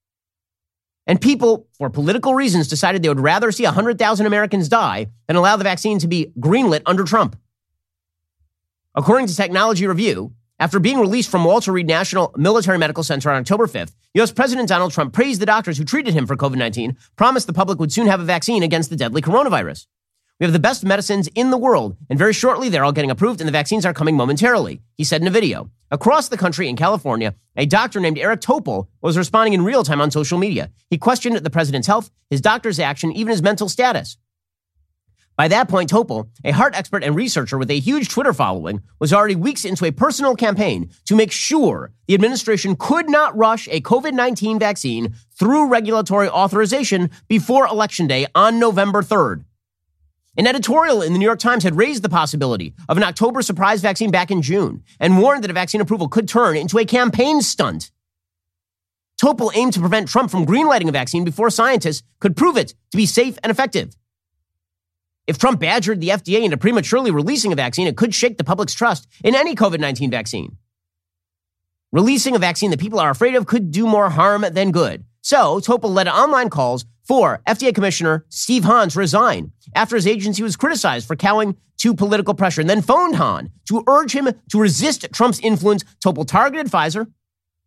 And people, for political reasons, decided they would rather see 100,000 Americans die than allow the vaccine to be greenlit under Trump. According to Technology Review, after being released from Walter Reed National Military Medical Center on October 5th, U.S. President Donald Trump praised the doctors who treated him for COVID-19, promised the public would soon have a vaccine against the deadly coronavirus. We have the best medicines in the world, and very shortly they're all getting approved and the vaccines are coming momentarily, he said in a video. Across the country in California, a doctor named Eric Topol was responding in real time on social media. He questioned the president's health, his doctor's action, even his mental status. By that point, Topol, a heart expert and researcher with a huge Twitter following, was already weeks into a personal campaign to make sure the administration could not rush a COVID-19 vaccine through regulatory authorization before Election Day on November 3rd. An editorial in the New York Times had raised the possibility of an October surprise vaccine back in June and warned that a vaccine approval could turn into a campaign stunt. Topol aimed to prevent Trump from greenlighting a vaccine before scientists could prove it to be safe and effective. If Trump badgered the FDA into prematurely releasing a vaccine, it could shake the public's trust in any COVID-19 vaccine. Releasing a vaccine that people are afraid of could do more harm than good. So, Topol led online calls for FDA Commissioner Steve Hahn to resign after his agency was criticized for cowing to political pressure, and then phoned Hahn to urge him to resist Trump's influence. Topol targeted Pfizer,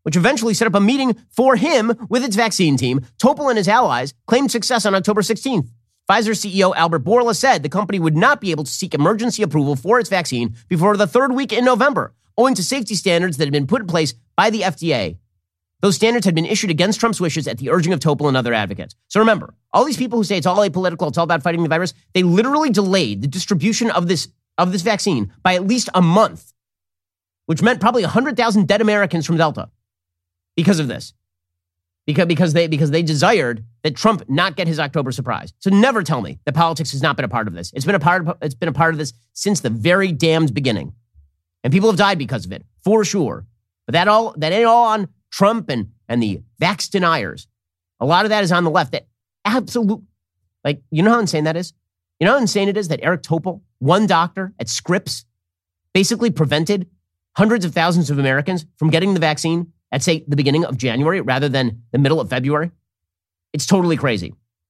which eventually set up a meeting for him with its vaccine team. Topol and his allies claimed success on October 16th. Pfizer CEO Albert Bourla said the company would not be able to seek emergency approval for its vaccine before the third week in November, owing to safety standards that had been put in place by the FDA. Those standards had been issued against Trump's wishes at the urging of Topol and other advocates. So remember, all these people who say it's all apolitical, it's all about fighting the virus, they literally delayed the distribution of this vaccine by at least a month, which meant probably 100,000 dead Americans from Delta because of this. Because they desired that Trump not get his October surprise. So never tell me that politics has not been a part of this. It's been a part of this since the very damned beginning. And people have died because of it, for sure. But that ain't all on Trump and the vax deniers. A lot of that is on the left. That absolute, like, you know how insane that is? You know how insane it is that Eric Topol, one doctor at Scripps, basically prevented hundreds of thousands of Americans from getting the vaccine at, say, the beginning of January rather than the middle of February? It's totally crazy.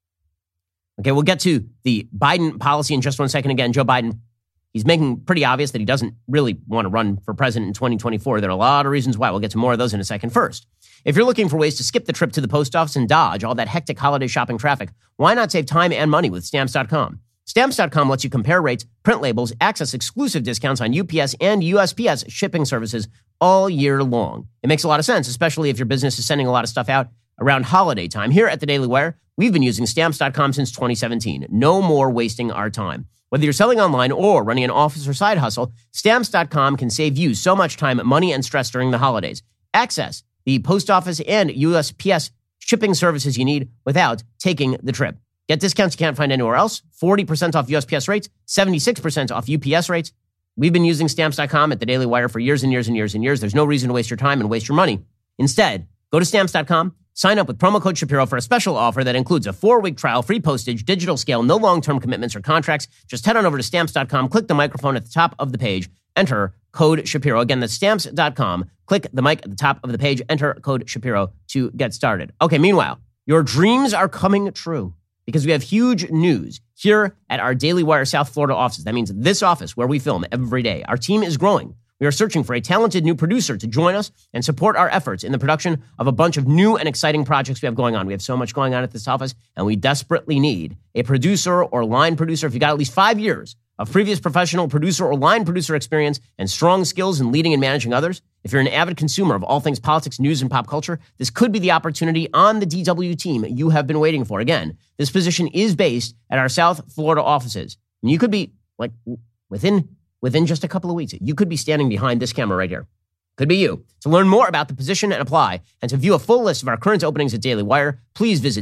Okay, we'll get to the Biden policy in just one second. Again, Joe Biden, he's making pretty obvious that he doesn't really want to run for president in 2024. There are a lot of reasons why. We'll get to more of those in a second. First, if you're looking for ways to skip the trip to the post office and dodge all that hectic holiday shopping traffic, why not save time and money with Stamps.com? Stamps.com lets you compare rates, print labels, access exclusive discounts on UPS and USPS shipping services all year long. It makes a lot of sense, especially if your business is sending a lot of stuff out around holiday time. Here at the Daily Wire, we've been using Stamps.com since 2017. No more wasting our time. Whether you're selling online or running an office or side hustle, Stamps.com can save you so much time, money, and stress during the holidays. Access the post office and USPS shipping services you need without taking the trip. Get discounts you can't find anywhere else. 40% off USPS rates, 76% off UPS rates. We've been using Stamps.com at the Daily Wire for years and years and years and years. There's no reason to waste your time and waste your money. Instead, go to Stamps.com, sign up with promo code Shapiro for a special offer that includes a 4-week trial, free postage, digital scale, no long-term commitments or contracts. Just head on over to Stamps.com, click the microphone at the top of the page, enter code Shapiro. Again, that's Stamps.com. Click the mic at the top of the page, enter code Shapiro to get started. Okay, meanwhile, your dreams are coming true, because we have huge news here at our Daily Wire South Florida offices. That means this office where we film every day. Our team is growing. We are searching for a talented new producer to join us and support our efforts in the production of a bunch of new and exciting projects we have going on. We have so much going on at this office, and we desperately need a producer or line producer. If you got at least 5 years of previous professional producer or line producer experience and strong skills in leading and managing others, if you're an avid consumer of all things politics, news, and pop culture, this could be the opportunity on the DW team you have been waiting for. Again, this position is based at our South Florida offices. And you could be, like, within just a couple of weeks, you could be standing behind this camera right here. Could be you. To learn more about the position and apply, and to view a full list of our current openings at Daily Wire, please visit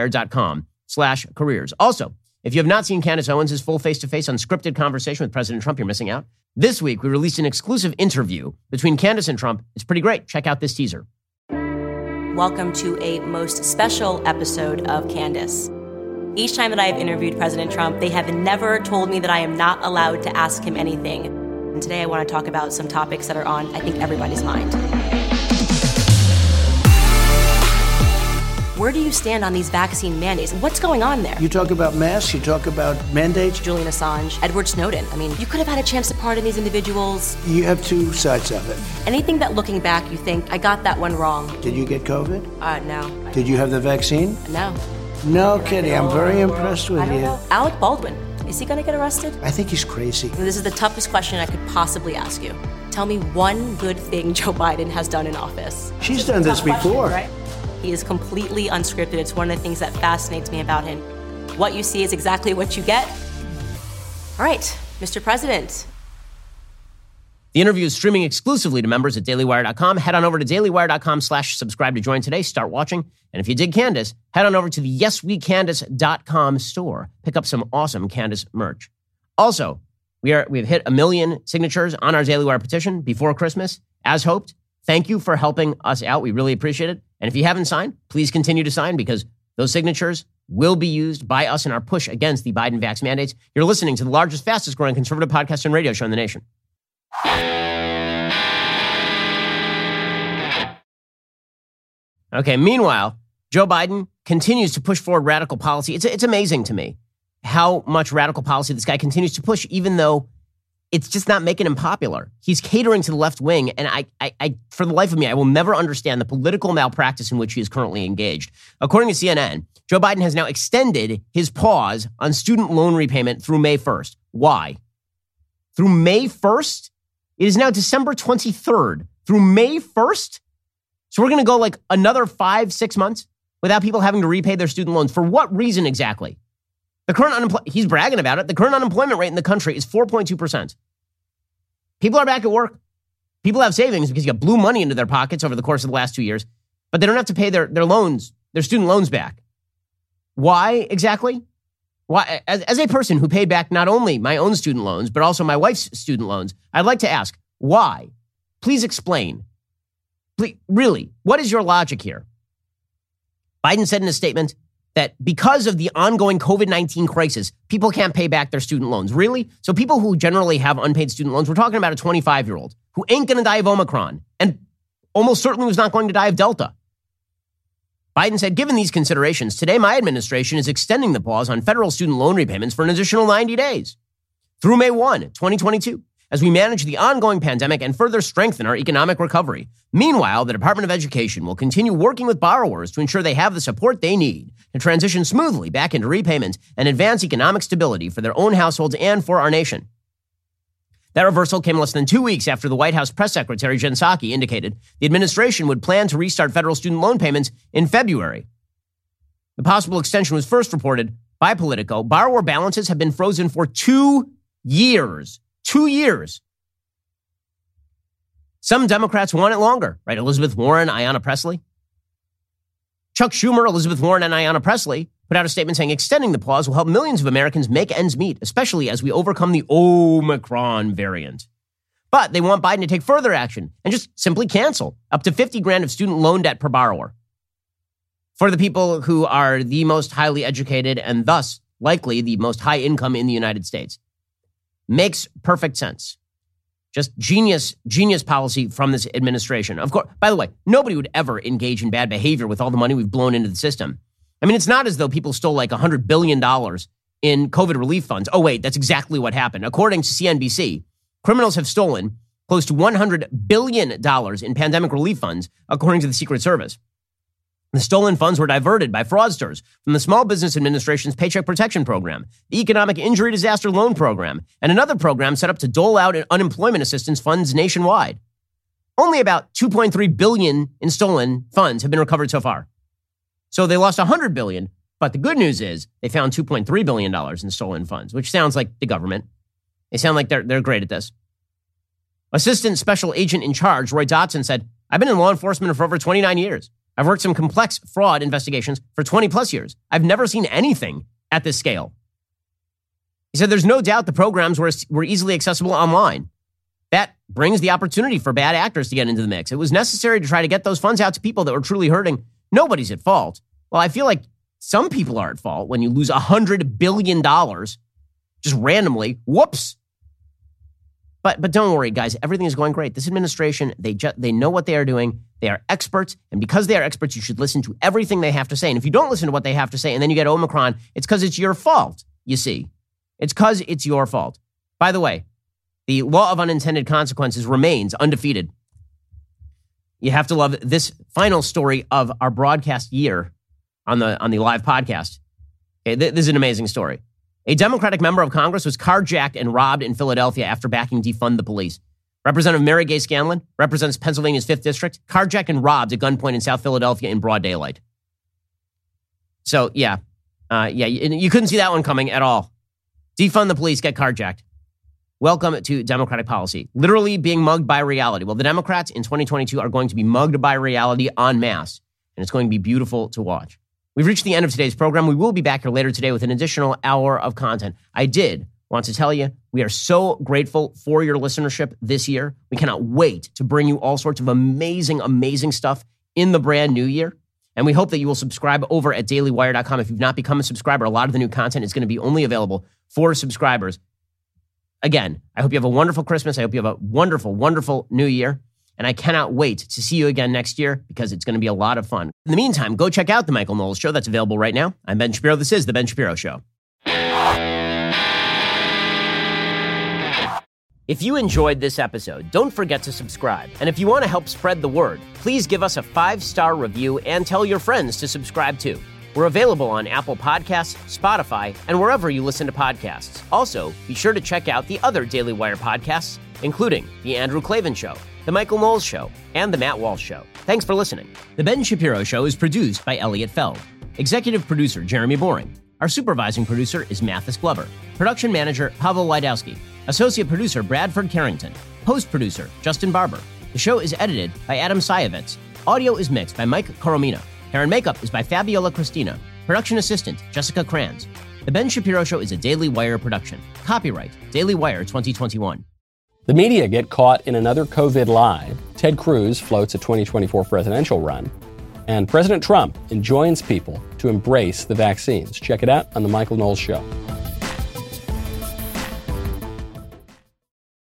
dailywire.com/careers. Also, if you have not seen Candace Owens' full face-to-face unscripted conversation with President Trump, you're missing out. This week, we released an exclusive interview between Candace and Trump. It's pretty great. Check out this teaser. Welcome to a most special episode of Candace. Each time that I have interviewed President Trump, they have never told me that I am not allowed to ask him anything. And today I want to talk about some topics that are on, I think, everybody's mind. Where do you stand on these vaccine mandates? What's going on there? You talk about masks, you talk about mandates. Julian Assange, Edward Snowden. I mean, you could have had a chance to pardon these individuals. You have two sides of it. Anything that looking back, you think, I got that one wrong. Did you get COVID? No. Did you have the vaccine? No. No kidding. I'm very impressed with you. Alec Baldwin, is he going to get arrested? I think he's crazy. This is the toughest question I could possibly ask you. Tell me one good thing Joe Biden has done in office. She's done this before. Right? He is completely unscripted. It's one of the things that fascinates me about him. What you see is exactly what you get. All right, Mr. President. The interview is streaming exclusively to members at dailywire.com. Head on over to dailywire.com/subscribe to join today. Start watching. And if you dig Candace, head on over to the yeswecandace.com store. Pick up some awesome Candace merch. Also, we have hit 1 million signatures on our Daily Wire petition before Christmas, as hoped. Thank you for helping us out. We really appreciate it. And if you haven't signed, please continue to sign, because those signatures will be used by us in our push against the Biden vax mandates. You're listening to the largest, fastest growing conservative podcast and radio show in the nation. Okay, meanwhile, Joe Biden continues to push forward radical policy. It's amazing to me how much radical policy this guy continues to push, even though it's just not making him popular. He's catering to the left wing, and I, for the life of me, I will never understand the political malpractice in which he is currently engaged. According to CNN, Joe Biden has now extended his pause on student loan repayment through May 1st. Why? Through May 1st? It is now December 23rd. Through May 1st? So we're going to go like another 5-6 months without people having to repay their student loans. For what reason exactly? The current unemployment, he's bragging about it. The current unemployment rate in the country is 4.2%. People are back at work. People have savings because you got blew money into their pockets over the course of the last 2 years, but they don't have to pay their loans, their student loans back. Why exactly? Why? As a person who paid back not only my own student loans, but also my wife's student loans, I'd like to ask, why? Please explain. Please, really, what is your logic here? Biden said in a statement that because of the ongoing COVID-19 crisis, people can't pay back their student loans. Really? So people who generally have unpaid student loans, we're talking about a 25-year-old who ain't going to die of Omicron and almost certainly was not going to die of Delta. Biden said, given these considerations, today my administration is extending the pause on federal student loan repayments for an additional 90 days through May 1, 2022, as we manage the ongoing pandemic and further strengthen our economic recovery. Meanwhile, the Department of Education will continue working with borrowers to ensure they have the support they need to transition smoothly back into repayment and advance economic stability for their own households and for our nation. That reversal came less than 2 weeks after the White House press secretary Jen Psaki indicated the administration would plan to restart federal student loan payments in February. The possible extension was first reported by Politico. Borrower balances have been frozen for 2 years. 2 years. Some Democrats want it longer, right? Elizabeth Warren, Ayanna Pressley. Chuck Schumer, Elizabeth Warren, and Ayanna Pressley put out a statement saying extending the pause will help millions of Americans make ends meet, especially as we overcome the Omicron variant. But they want Biden to take further action and just simply cancel up to $50,000 of student loan debt per borrower for the people who are the most highly educated and thus likely the most high income in the United States. Makes perfect sense. Just genius policy from this administration. Of course, by the way, nobody would ever engage in bad behavior with all the money we've blown into the system. I mean, it's not as though people stole like $100 billion in COVID relief funds. Oh, wait, that's exactly what happened. According to CNBC, criminals have stolen close to $100 billion in pandemic relief funds, according to the Secret Service. The stolen funds were diverted by fraudsters from the Small Business Administration's Paycheck Protection Program, the Economic Injury Disaster Loan Program, and another program set up to dole out unemployment assistance funds nationwide. Only about $2.3 billion in stolen funds have been recovered so far. So they lost $100 billion, but the good news is they found $2.3 billion in stolen funds, which sounds like the government. They sound like they're great at this. Assistant Special Agent in Charge, Roy Dotson, said, I've been in law enforcement for over 29 years. I've worked some complex fraud investigations for 20 plus years. I've never seen anything at this scale. He said there's no doubt the programs were easily accessible online. That brings the opportunity for bad actors to get into the mix. It was necessary to try to get those funds out to people that were truly hurting. Nobody's at fault. Well, I feel like some people are at fault when you lose $100 billion just randomly. Whoops. But don't worry, guys. Everything is going great. This administration, they know what they are doing. They are experts. And because they are experts, you should listen to everything they have to say. And if you don't listen to what they have to say and then you get Omicron, it's because it's your fault, you see. It's because it's your fault. By the way, the law of unintended consequences remains undefeated. You have to love this final story of our broadcast year on the live podcast. Okay, this is an amazing story. A Democratic member of Congress was carjacked and robbed in Philadelphia after backing defund the police. Representative Mary Gay Scanlon represents Pennsylvania's 5th District, carjacked and robbed at gunpoint in South Philadelphia in broad daylight. So, you couldn't see that one coming at all. Defund the police, get carjacked. Welcome to Democratic policy. Literally being mugged by reality. Well, the Democrats in 2022 are going to be mugged by reality en masse, and it's going to be beautiful to watch. We've reached the end of today's program. We will be back here later today with an additional hour of content. I did want to tell you, we are so grateful for your listenership this year. We cannot wait to bring you all sorts of amazing, amazing stuff in the brand new year. And we hope that you will subscribe over at dailywire.com. If you've not become a subscriber, a lot of the new content is going to be only available for subscribers. Again, I hope you have a wonderful Christmas. I hope you have a wonderful, wonderful new year. And I cannot wait to see you again next year because it's going to be a lot of fun. In the meantime, go check out The Michael Knowles Show. That's available right now. I'm Ben Shapiro. This is The Ben Shapiro Show. If you enjoyed this episode, don't forget to subscribe. And if you want to help spread the word, please give us a 5-star review and tell your friends to subscribe too. We're available on Apple Podcasts, Spotify, and wherever you listen to podcasts. Also, be sure to check out the other Daily Wire podcasts, including The Andrew Klavan Show, The Michael Knowles Show, and The Matt Walsh Show. Thanks for listening. The Ben Shapiro Show is produced by Elliot Feld. Executive producer, Jeremy Boring. Our supervising producer is Mathis Glover. Production manager, Pavel Wydowski. Associate producer, Bradford Carrington. Post-producer, Justin Barber. The show is edited by Adam Sayevitz. Audio is mixed by Mike Coromina. Hair and makeup is by Fabiola Cristina. Production assistant, Jessica Kranz. The Ben Shapiro Show is a Daily Wire production. Copyright, Daily Wire 2021. The media get caught in another COVID lie. Ted Cruz floats a 2024 presidential run. And President Trump enjoins people to embrace the vaccines. Check it out on The Michael Knowles Show.